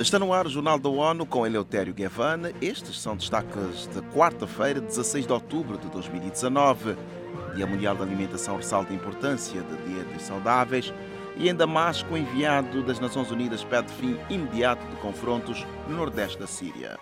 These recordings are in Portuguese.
Está no ar o Jornal da ONU com Eleutério Gavan. Estes são destaques de quarta-feira, 16 de outubro de 2019. Dia Mundial da Alimentação ressalta a importância de dietas saudáveis e ainda mais que o enviado das Nações Unidas pede fim imediato de confrontos no nordeste da Síria.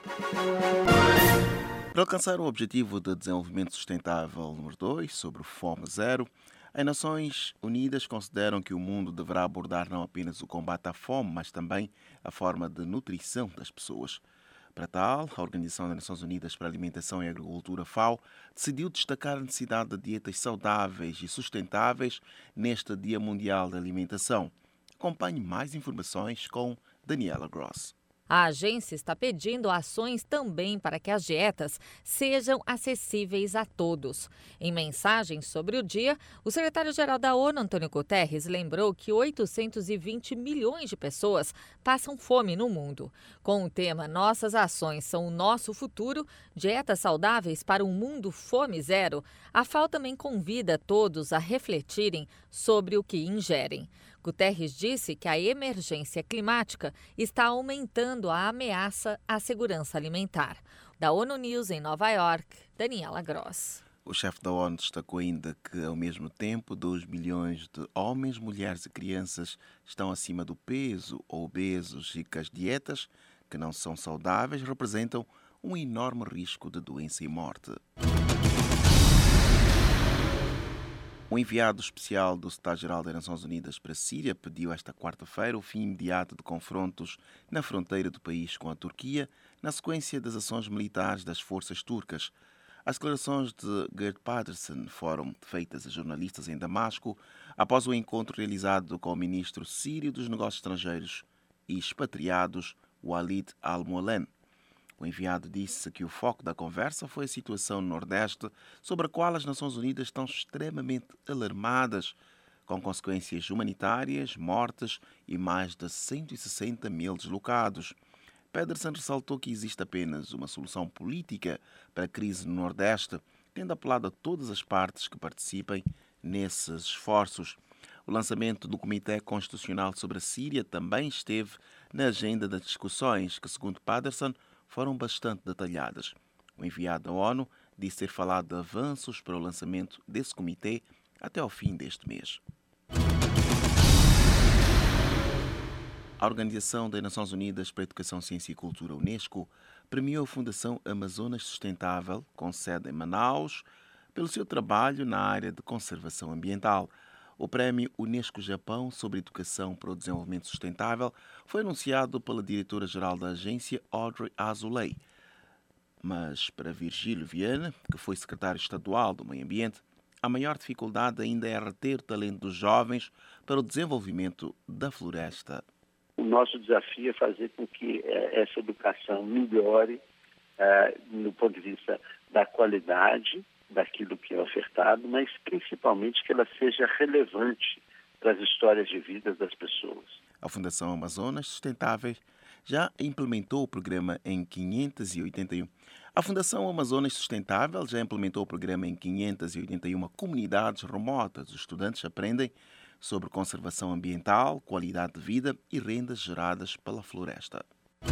Para alcançar o Objetivo de Desenvolvimento Sustentável número 2, sobre fome zero, as Nações Unidas consideram que o mundo deverá abordar não apenas o combate à fome, mas também a forma de nutrição das pessoas. Para tal, a Organização das Nações Unidas para a Alimentação e Agricultura, FAO, decidiu destacar a necessidade de dietas saudáveis e sustentáveis neste Dia Mundial da Alimentação. Acompanhe mais informações com Daniela Gross. A agência está pedindo ações também para que as dietas sejam acessíveis a todos. Em mensagem sobre o dia, o secretário-geral da ONU, Antônio Guterres, lembrou que 820 milhões de pessoas passam fome no mundo. Com o tema Nossas Ações são o Nosso Futuro, dietas saudáveis para um mundo fome zero, a FAO também convida todos a refletirem sobre o que ingerem. Guterres disse que a emergência climática está aumentando a ameaça à segurança alimentar. Da ONU News em Nova York, Daniela Gross. O chefe da ONU destacou ainda que, ao mesmo tempo, 2 milhões de homens, mulheres e crianças estão acima do peso ou obesos e que as dietas, que não são saudáveis, representam um enorme risco de doença e morte. O enviado especial do Secretário-Geral das Nações Unidas para a Síria pediu esta quarta-feira o fim imediato de confrontos na fronteira do país com a Turquia, na sequência das ações militares das forças turcas. As declarações de Gerd Pedersen foram feitas a jornalistas em Damasco após o encontro realizado com o ministro sírio dos Negócios Estrangeiros e Expatriados, Walid al-Mualem. O enviado disse que o foco da conversa foi a situação no Nordeste, sobre a qual as Nações Unidas estão extremamente alarmadas, com consequências humanitárias, mortes e mais de 160 mil deslocados. Pedersen ressaltou que existe apenas uma solução política para a crise no Nordeste, tendo apelado a todas as partes que participem nesses esforços. O lançamento do Comitê Constitucional sobre a Síria também esteve na agenda das discussões, que, segundo Pedersen, foram bastante detalhadas. O enviado da ONU disse ter falado de avanços para o lançamento desse comitê até ao fim deste mês. A Organização das Nações Unidas para a Educação, Ciência e Cultura, Unesco, premiou a Fundação Amazonas Sustentável, com sede em Manaus, pelo seu trabalho na área de conservação ambiental. O Prémio Unesco Japão sobre Educação para o Desenvolvimento Sustentável foi anunciado pela diretora-geral da agência, Audrey Azoulay. Mas, para Virgílio Viana, que foi secretário estadual do Meio Ambiente, a maior dificuldade ainda é reter o talento dos jovens para o desenvolvimento da floresta. O nosso desafio é fazer com que essa educação melhore no ponto de vista da qualidade daquilo que é ofertado, mas principalmente que ela seja relevante para as histórias de vida das pessoas. A Fundação Amazonas Sustentável já implementou o programa em 581. A Fundação Amazonas Sustentável já implementou o programa em 581 comunidades remotas. Os estudantes aprendem sobre conservação ambiental, qualidade de vida e rendas geradas pela floresta.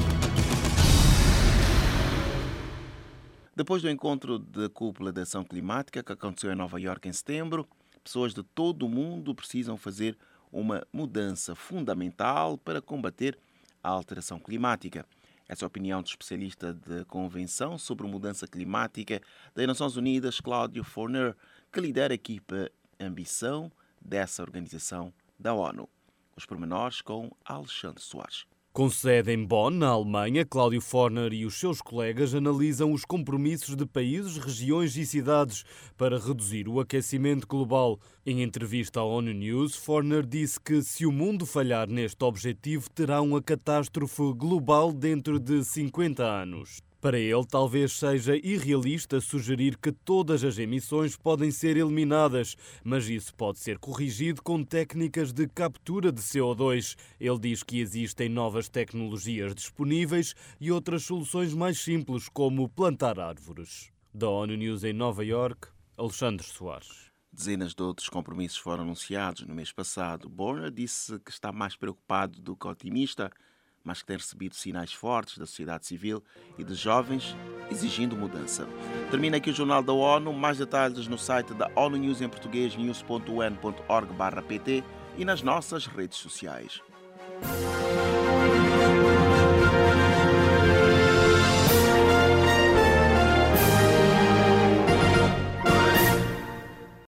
Depois do encontro da Cúpula de Ação Climática que aconteceu em Nova Iorque em setembro, pessoas de todo o mundo precisam fazer uma mudança fundamental para combater a alteração climática. Essa é a opinião do especialista da Convenção sobre Mudança Climática das Nações Unidas, Cláudio Forner, que lidera a equipa Ambição dessa organização da ONU. Os pormenores com Alexandre Soares. Com sede em Bonn, na Alemanha, Cláudio Forner e os seus colegas analisam os compromissos de países, regiões e cidades para reduzir o aquecimento global. Em entrevista à ONU News, Forner disse que se o mundo falhar neste objetivo, terá uma catástrofe global dentro de 50 anos. Para ele, talvez seja irrealista sugerir que todas as emissões podem ser eliminadas, mas isso pode ser corrigido com técnicas de captura de CO2. Ele diz que existem novas tecnologias disponíveis e outras soluções mais simples, como plantar árvores. Da ONU News em Nova Iorque, Alexandre Soares. Dezenas de outros compromissos foram anunciados no mês passado. Borner disse que está mais preocupado do que otimista, mas que tem recebido sinais fortes da sociedade civil e de jovens exigindo mudança. Termina aqui o Jornal da ONU. Mais detalhes no site da ONU News em português, news.un.org/pt e nas nossas redes sociais.